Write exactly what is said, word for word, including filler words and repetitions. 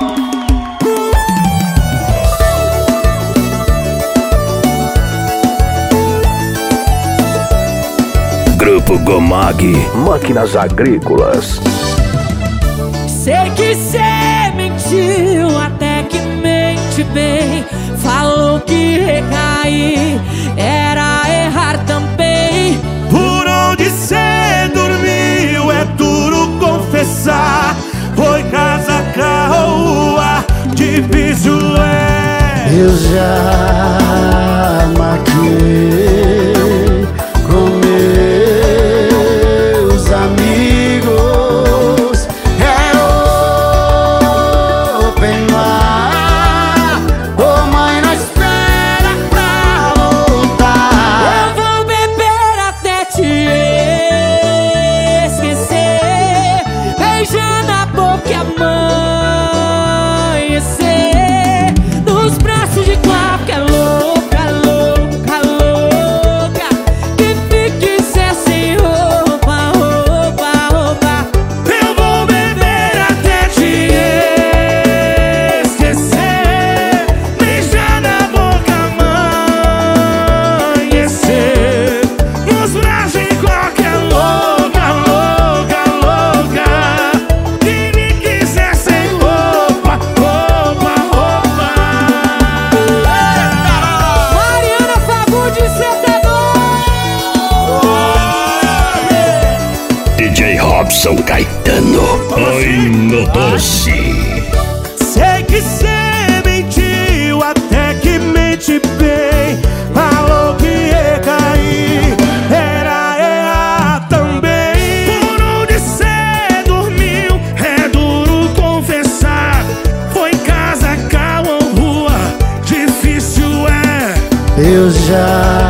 Grupo Gomag, máquinas agrícolas. Sei que cê mentiu, até que mente bem. Falou que recair era errar também. Por onde cê dormiu é duro confessar. Foi casa, carro, rua, difícil é. Eu já maquiei com meus amigos. É open bar, ô mãe, não espera pra voltar. Eu vou beber até te esquecer, beijando a boca e amanhecer nos braços de qualquer louca, louca, louca, que fique sem roupa, roupa, roupa. Eu vou beber até te esquecer, beijando a boca, amanhecer nos braços de qualquer louca, louca, louca, que me quiser sem roupa, roupa, roupa. Mariana Fagundes, cê tá D J Robson Caetano, Oi no Doce. Sei que cê mentiu, até que mente bem. Falou que ia cair, era errar também. Por onde cê dormiu, é duro confessar. Foi em casa, carro ou rua, difícil é. Eu já